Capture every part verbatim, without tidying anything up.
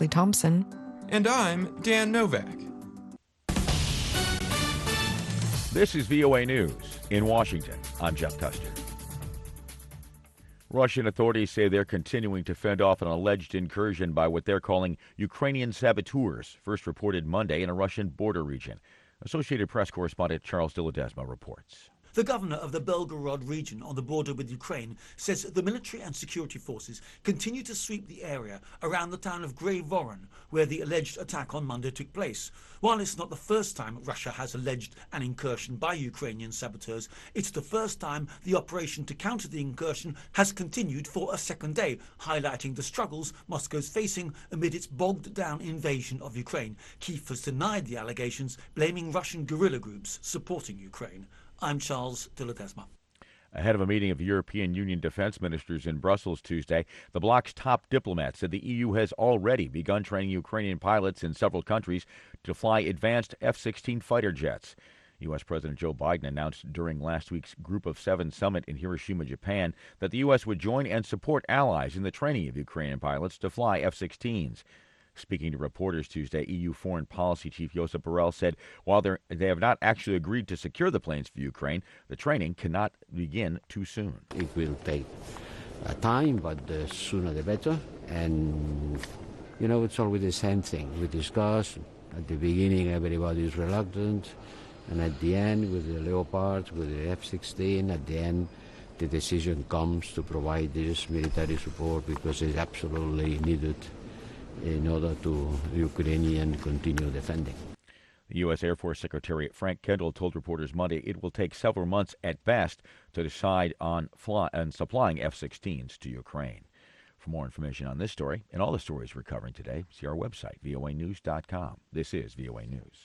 Ashley Thompson. And I'm Dan Novak. This is V O A News. In Washington, I'm Jeff Custer. Russian authorities say they're continuing to fend off an alleged incursion by what they're calling Ukrainian saboteurs, first reported Monday in a Russian border region. Associated Press correspondent Charles De Ledesma reports. The governor of the Belgorod region on the border with Ukraine says the military and security forces continue to sweep the area around the town of Grey Voron, where the alleged attack on Monday took place. While it's not the first time Russia has alleged an incursion by Ukrainian saboteurs, it's the first time the operation to counter the incursion has continued for a second day, highlighting the struggles Moscow's facing amid its bogged-down invasion of Ukraine. Kyiv has denied the allegations, blaming Russian guerrilla groups supporting Ukraine. I'm Charles De Ledesma. Ahead of a meeting of European Union defense ministers in Brussels Tuesday, the bloc's top diplomat said the E U has already begun training Ukrainian pilots in several countries to fly advanced F sixteen fighter jets. U S. President Joe Biden announced during last week's Group of Seven summit in Hiroshima, Japan, that the U S would join and support allies in the training of Ukrainian pilots to fly F sixteens. Speaking to reporters Tuesday, E U Foreign Policy Chief Josep Borrell said while they have not actually agreed to secure the planes for Ukraine, the training cannot begin too soon. It will take uh, time, but the sooner the better. And, you know, it's always the same thing. We discuss. At the beginning, everybody is reluctant. And at the end, with the Leopard, with the F sixteen, at the end, the decision comes to provide this military support because it's absolutely needed in order to Ukrainian continue defending. The U S. Air Force Secretary Frank Kendall told reporters Monday it will take several months at best to decide on fly, and supplying F sixteens to Ukraine. For more information on this story and all the stories we're covering today, see our website, V O A news dot com. This is V O A News.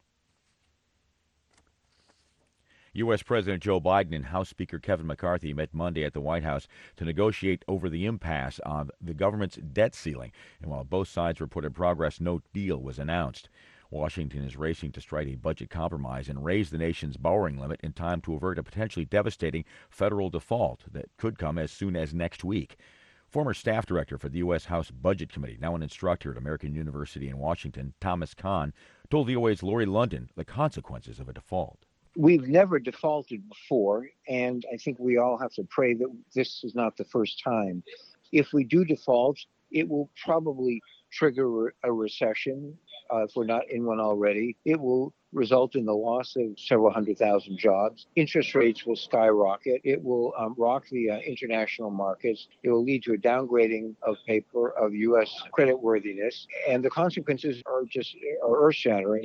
U S. President Joe Biden and House Speaker Kevin McCarthy met Monday at the White House to negotiate over the impasse on the government's debt ceiling. And while both sides reported progress, no deal was announced. Washington is racing to strike a budget compromise and raise the nation's borrowing limit in time to avert a potentially devastating federal default that could come as soon as next week. Former staff director for the U S. House Budget Committee, now an instructor at American University in Washington, Thomas Kahn, told V O A's Lori London the consequences of a default. We've never defaulted before, and I think we all have to pray that this is not the first time. If we do default, it will probably trigger a recession, uh, if we're not in one already. It will result in the loss of several hundred thousand jobs. Interest rates will skyrocket. It will um, rock the uh, international markets. It will lead to a downgrading of paper, of U S creditworthiness, and the consequences are just are earth-shattering.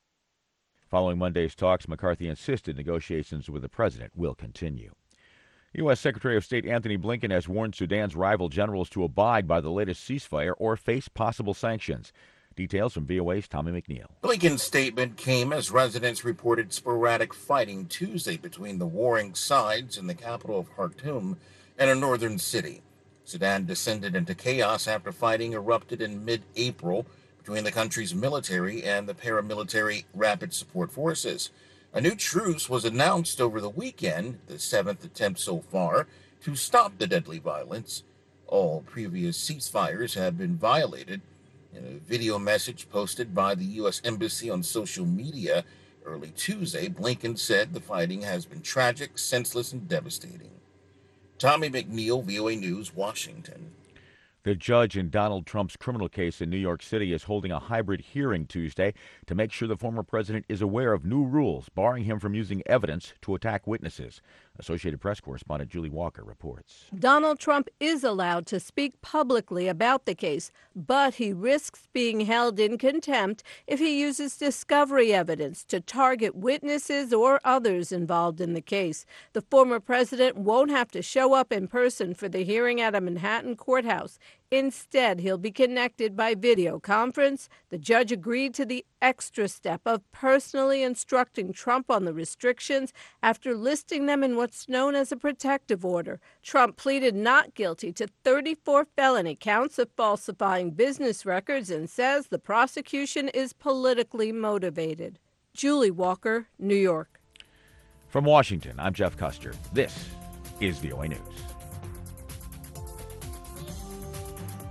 Following Monday's talks, McCarthy insisted negotiations with the president will continue. U S. Secretary of State Antony Blinken has warned Sudan's rival generals to abide by the latest ceasefire or face possible sanctions. Details from V O A's Tommy McNeil. Blinken's statement came as residents reported sporadic fighting Tuesday between the warring sides in the capital of Khartoum and a northern city. Sudan descended into chaos after fighting erupted in mid-April between the country's military and the paramilitary Rapid Support Forces. A new truce was announced over the weekend, the seventh attempt so far, to stop the deadly violence. All previous ceasefires have been violated. In a video message posted by the U S. Embassy on social media early Tuesday, Blinken said the fighting has been tragic, senseless, and devastating. Tommy McNeil, V O A News, Washington. The judge in Donald Trump's criminal case in New York City is holding a hybrid hearing Tuesday to make sure the former president is aware of new rules barring him from using evidence to attack witnesses. Associated Press correspondent Julie Walker reports. Donald Trump is allowed to speak publicly about the case, but he risks being held in contempt if he uses discovery evidence to target witnesses or others involved in the case. The former president won't have to show up in person for the hearing at a Manhattan courthouse. Instead, he'll be connected by video conference. The judge agreed to the extra step of personally instructing Trump on the restrictions after listing them in what's known as a protective order. Trump pleaded not guilty to thirty-four felony counts of falsifying business records and says the prosecution is politically motivated. Julie Walker, New York. From Washington, I'm Jeff Custer. This is V O A News.